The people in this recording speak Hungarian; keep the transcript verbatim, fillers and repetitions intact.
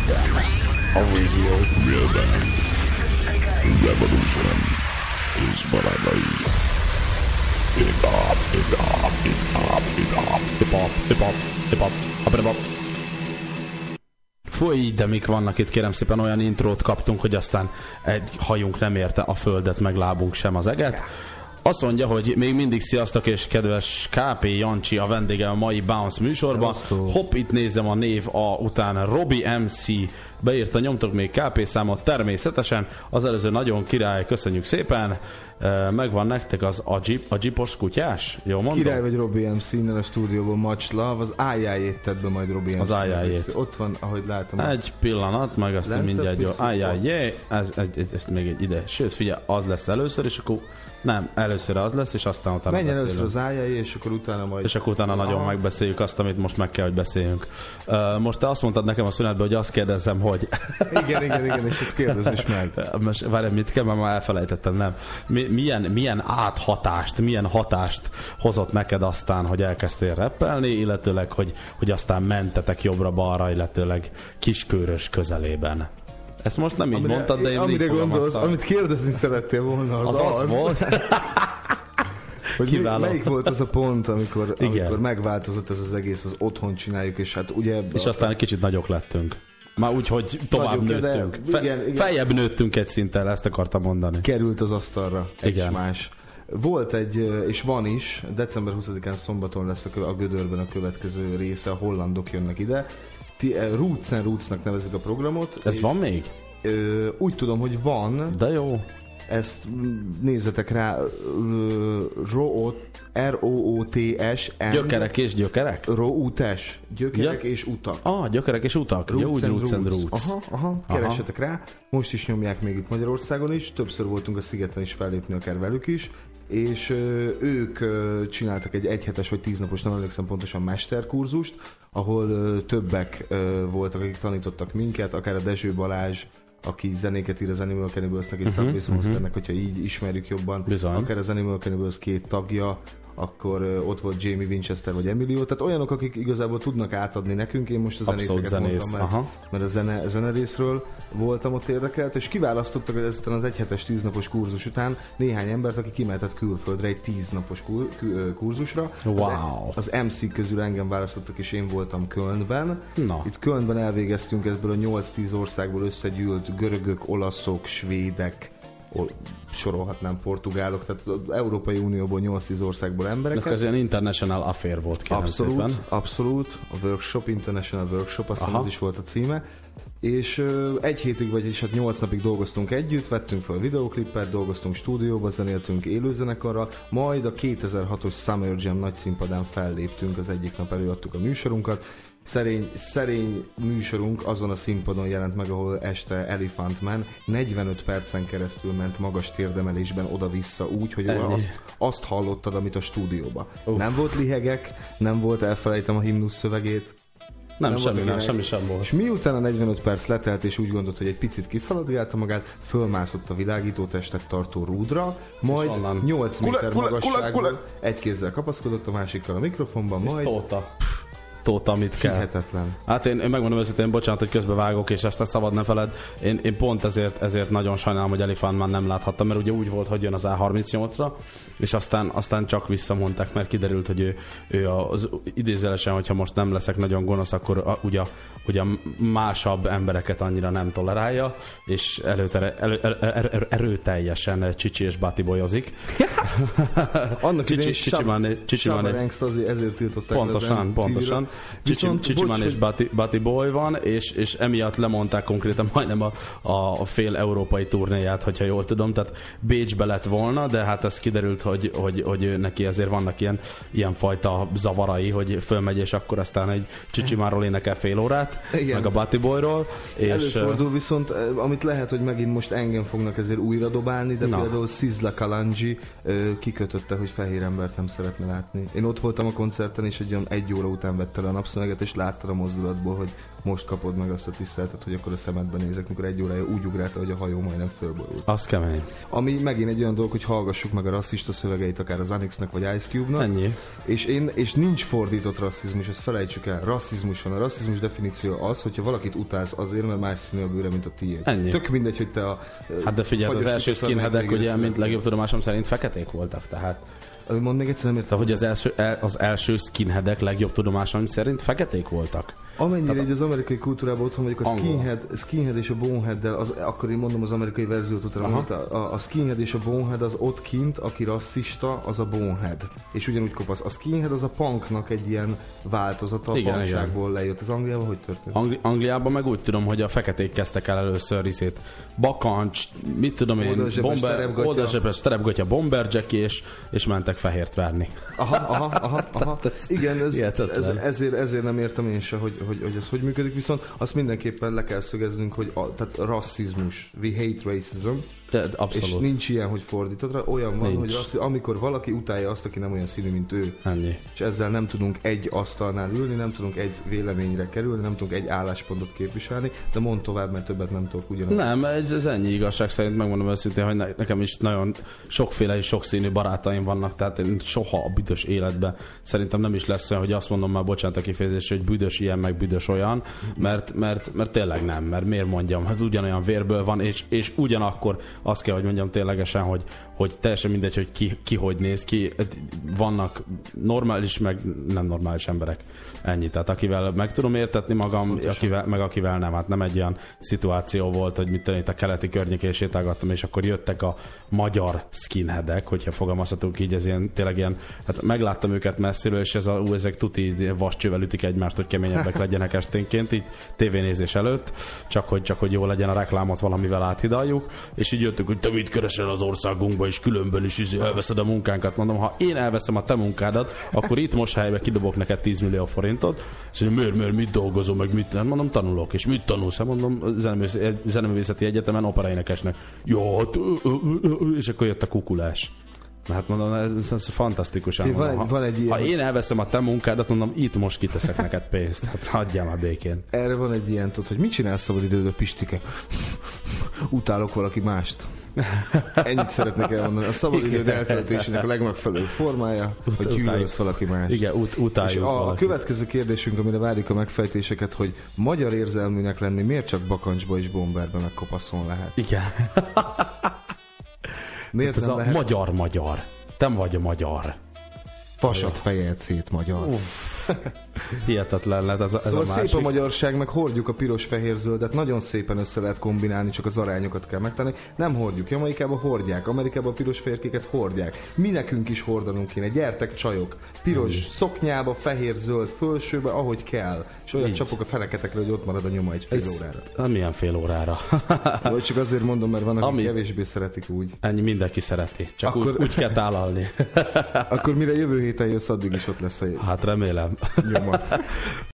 A radio. Real band. Revolution is what I like. Hip hop, hip hop, hip hop, hip hop, hip hop, hip hop, hip hop, hip hop. Fúj, de mik vannak itt, kérem szépen, olyan intrót kaptunk, hogy aztán egy hajunk nem érte a földet, meg lábunk sem az eget. Azt mondja, hogy még mindig sziasztok és kedves ká pé Jancsi a vendége a mai Bounce műsorban. Sziasztok. Hopp, itt nézem a név a után Robi em cé beírta, nyomtok még ká pé számot természetesen. Az előző nagyon király, köszönjük szépen. Megvan nektek az a, jeep, a jeepos kutyás? Jó mondom? Király vagy Robi em cé innen a stúdióban, much love. Az ájjájét tedd be majd Robi em cé. Az ájjájét. Ott van, ahogy látom. Egy pillanat, meg azt Lent mindjárt jó. Ájjájé, ez, ez, ez, ez még egy ide. Sőt, figyelj, az lesz először, és akkor nem, először az lesz, és aztán utána menjen beszélünk. először az ájjájé, és akkor utána majd... És akkor utána nagyon megbeszéljük azt, amit most meg kell, hogy beszéljünk. Uh, most te azt mondtad nekem a szünetben, hogy azt kérdezzem, hogy... igen, igen, igen, és ezt kérdezz is meg. Most várj, mit kell, mert már elfelejtettem, nem. Mi, milyen, milyen áthatást, milyen hatást hozott neked aztán, hogy elkezdtél rappelni, illetőleg, hogy, hogy aztán mentetek jobbra-balra, illetőleg Kiskörös közelében. Ezt most nem így amire, mondtad, de én amire így gondolsz, amit kérdezni szerettél volna, az az, az, az volt. Hogy mi, melyik volt az a pont, amikor, amikor megváltozott ez az egész, az otthon csináljuk, és hát ugye... És a... aztán egy kicsit nagyok lettünk. Már úgy, hogy tovább Nagyok, nőttünk. Fe, igen, igen. Feljebb nőttünk egy szinten, ezt akartam mondani. Került az asztalra egy igen. más. Volt egy, és van is, december huszadikán szombaton lesz a, a Gödörben a következő része, a hollandok jönnek ide. Roots and Rootsnak nevezik a programot. Ez van még? Ö, úgy tudom, hogy van. De jó. Ezt nézzetek rá, R O O T S N Gyökerek és gyökerek? Routes. Gyökerek ja. és utak. Ah, gyökerek és utak. Roots, Jó, úgy and Roots and Roots. Aha, aha, keressetek rá. Most is nyomják még itt Magyarországon is. Többször voltunk a Szigeten is fellépni, akár velük is. És ö, ők ö, csináltak egy egyhetes vagy tíznapos, nem emlékszem pontosan, mesterkurzust, ahol ö, többek ö, voltak, akik tanítottak minket, akár a Dezső Balázs, aki zenéket ír az Animal Cannibals-nek és uh-huh, Subway Monsternek, uh-huh. hogyha így ismerjük jobban. Bizony. Akár az Animal Cannibals két tagja, akkor uh, ott volt Jamie Winchester vagy Emilio, tehát olyanok, akik igazából tudnak átadni nekünk, én most a zenészeket zenész. mondtam, mert, mert a zene, zene részről voltam ott érdekelt, és kiválasztottak ezután az egyhetes tíznapos kurzus után néhány embert, aki kimehetett külföldre egy tíznapos kur, kurzusra. Wow. Az, az em cé közül engem választottak, és én voltam Kölnben. Na. Itt Kölnben elvégeztünk ebből a nyolc-tíz országból összegyűlt görögök, olaszok, svédek, sorolhatnám portugálok, tehát az Európai Unióból nyolc-tíz országból embereket. De ez ilyen international affair volt, kérem abszolút, szépen. Abszolút, a workshop, international workshop, azt hiszem ez is volt a címe. És uh, egy hétig, vagyis hát nyolc napig dolgoztunk együtt, vettünk fel videóklippet, dolgoztunk stúdióba, zenéltünk élőzenekarral, majd a kétezer-hatos Summer Jam nagy színpadán felléptünk, az egyik nap előadtuk a műsorunkat. Szerény, szerény műsorunk azon a színpadon jelent meg, ahol este Elephant Man negyvenöt percen keresztül ment magas térdemelésben oda-vissza úgy, hogy azt, azt hallottad, amit a stúdióba. Uf. Nem volt lihegek, nem volt elfelejtem a himnusz szövegét. Nem, nem semmi, nem, semmi sem volt. És miután a negyvenöt perc letelt, és úgy gondolt, hogy egy picit kiszaladgálta magát, fölmászott a világító testet tartó rúdra, majd nyolc méter magasságban egy kézzel kapaszkodott, a másikkal a mikrofonban, majd... Tóta. Tóta, amit kell. Hihetetlen. Hát én, én megmondom őszintén, bocsánat, hogy közbevágok, és ezt a szabad ne feled. Én, én pont ezért, ezért nagyon sajnálom, hogy Elephant Man nem láthattam, mert ugye úgy volt, hogy jön az á harmincnyolcra, és aztán, aztán csak visszamondták, mert kiderült, hogy ő, ő az idézőjelesen, hogyha most nem leszek nagyon gonosz, akkor a, ugye, ugye másabb embereket annyira nem tolerálja, és előtere, elő, elő, elő, erőteljesen Csicsi és Bati bolyozik. Annak idején Csicsiman ezért tiltották. Pontosan, pontosan. Csicsiman és Bati, Bati Boy van, és, és emiatt lemondták konkrétan majdnem a, a fél európai turnéját, hogyha jól tudom, tehát Bécsbe lett volna, de hát ez kiderült, hogy, hogy, hogy neki azért vannak ilyen, ilyen fajta zavarai, hogy fölmegy, és akkor aztán egy Csicsimáról énekel fél órát, igen. meg a Bati Boyról. És előfordul viszont, amit lehet, hogy megint most engem fognak ezért újra dobálni, de na. Például Sizzla Kalonji kikötötte, hogy fehér embert nem szeretne látni. Én ott voltam a koncerten, és egy, egy óra után vette órára a napszöveget, és láttad a mozdulatból, hogy most kapod meg azt a tiszteletet, hogy akkor a szemedbe nézek, mikor egy órája úgy ugrálta, hogy a hajó majdnem fölborult. Az kemény. Ami megint egy olyan dolog, hogy hallgassuk meg a rasszista szövegeit, akár az Anixnek vagy Ice Cube-nak. Ennyi. És, én, és nincs fordított rasszizmus, ezt felejtsük el. Rasszizmus van. A rasszizmus definíció az, hogyha valakit utálsz azért, mert más színű a bőre, mint a tiéd. Ennyi. Tök mindegy, hogy te a... Hát de figyelj, az első skinheadek ugye, mint legjobb tudomásom szerint feketék voltak, tehát... Mondd még egyszer, nem értem. Tehát, hogy az első, az első skinheadek legjobb tudomásom szerint feketék voltak. Amennyire Tehát egy az amerikai kultúrában otthon vagyok, a skinhead, skinhead és a boneheaddel, az, akkor én mondom az amerikai verziót utána, a, a skinhead és a bonehead az ott kint, aki rasszista, az a bonehead. És ugyanúgy kopasz. A skinhead az a punknak egy ilyen változata, a punkságból lejött. Az Angliában hogy történt? Angli- Angliában meg úgy tudom, hogy a feketék kezdtek el először részét. Bakancs, mit tudom én, oldalzsebes, terepgatya, bomberjacky, és, és mentek fehért verni. Aha, aha, aha, aha. Igen, ez, ez, ezért, ezért nem értem én se, hogy, hogy, hogy ez hogy működik, viszont azt mindenképpen le kell szögeznünk, hogy a, tehát rasszizmus, we hate racism, de, abszolút. És nincs ilyen, hogy fordítatra, olyan van, nincs. Hogy rasszizm, amikor valaki utálja azt, aki nem olyan színű, mint ő, ennyi. És ezzel nem tudunk egy asztalnál ülni, nem tudunk egy véleményre kerülni, nem tudunk egy álláspontot képviselni, de mondd tovább, mert többet nem tudok ugyanaz. Nem, ez, ez ennyi igazság szerint, megmondom őszintén, hogy nekem is nagyon sokféle és sokszínű barátaim vannak, tehát én soha a büdös életben szerintem nem is lesz olyan, hogy azt mondom már, bocsánat a kifejezésre, hogy büdös ilyen, meg büdös olyan, mert, mert, mert tényleg nem, mert miért mondjam, hát ugyanolyan vérből van, és, és ugyanakkor azt kell, hogy mondjam ténylegesen, hogy, hogy teljesen mindegy, hogy ki, ki hogy néz ki, vannak normális, meg nem normális emberek. Ennyi, tehát akivel meg tudom értetni magam, akivel, meg akivel nem, hát nem egy olyan szituáció volt, hogy mit tudom, itt a keleti környékén sétálgattam, és akkor jöttek a magyar skinheadek, hogyha fogalmazhatunk így, ez ilyen, tényleg ilyen, hát megláttam őket messziről, és ez a, ú, ezek tuti vascsővel ütik egymást, hogy keményebbek legyenek esténként, így tévénézés előtt, csak hogy, csak hogy jó legyen a reklámot valamivel áthidaljuk, és így jöttük, hogy te mit keresel az országunkba, és különbön is elveszed a munkánkat. Mondom, ha én elveszem a te munkádat, akkor itt most helyben kidobok neked tíz millió forintot, és mondja, miért, miért, mit dolgozom, meg mit, mondom, tanulok, és mit tanulsz? Mondom, zeneművészeti egyetemen operaénekesnek. Jó, hát, és akkor jött a kukulás. Hát mondom, ez, ez fantasztikusan. Van egy, ha, van egy ilyen, ha én elveszem a te munkádat, mondom, itt most kiteszek neked pénzt. Hát hagyjál már békén. Erre van egy ilyen, tudod, hogy mit csinálsz szabad időben, Pistike? Utálok valaki mást. Ennyit szeretnék elmondani. A szabadidőd eltöltésének a legmegfelelőbb formája, hogy gyűlölsz valaki más. Igen, ut- utáljuk És a, valaki. a következő kérdésünk, amire várjuk a megfejtéseket, hogy magyar érzelműnek lenni miért csak bakancsba és bomberbe meg kopaszon lehet? Igen. Miért hát ez nem a lehet? magyar-magyar. Te vagy a magyar. Fasat fejelt szét, magyar. Uff. Hihetetlen lett ez a, ez szóval a másik. Szép a magyarság, meg hordjuk a piros-fehér-zöldet, nagyon szépen össze lehet kombinálni, csak az arányokat kell megtenni. Nem hordjuk, Jamaikában hordják, Amerikában a piros-fehérkéket hordják. Mi nekünk is hordanunk kéne, gyertek csajok. Piros mm. szoknyába, fehér-zöld fölsőbe, ahogy kell. És olyan csapok a feneketekre, hogy ott marad a nyoma egy fél ez órára. Milyen fél órára? Vagy csak azért mondom, mert van, akik Ami... kevésbé szeretik úgy. Ennyi, mindenki szereti. Csak akkor... úgy, úgy kell tálalni. Akkor mire jövő héten jössz, addig is ott lesz a... Hát remélem. Nyoma.